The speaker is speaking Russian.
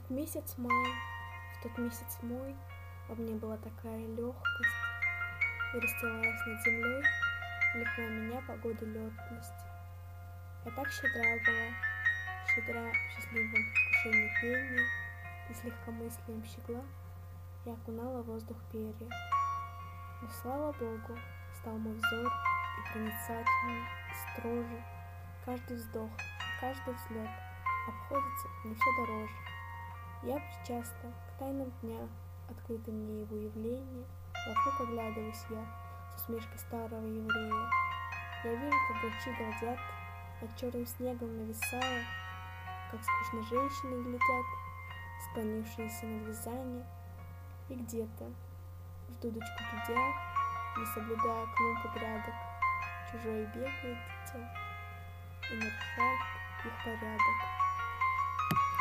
Месяц май, в тот месяц мой во мне была такая легкость, и расстилалась над землей, влекла меня погода летность. Я так щедра в счастливом предвкушении пения, и с легкомыслием щегла я окунала воздух перья. Но слава Богу, стал мой взор и проницательней, и строже. Каждый вздох и каждый взлет обходится мне все дороже. Я причастна к тайнам дня, открыты мне его явление. Вокруг оглядываюсь я с усмешкой старого еврея. Я вижу, как грачи галдят, над черным снегом нависая, как скучно женщины глядят, склонившиеся над вязанием. И где-то, в дудочку дудя, не соблюдая клумб и грядок, чужое бегает дитя и нарушает их порядок.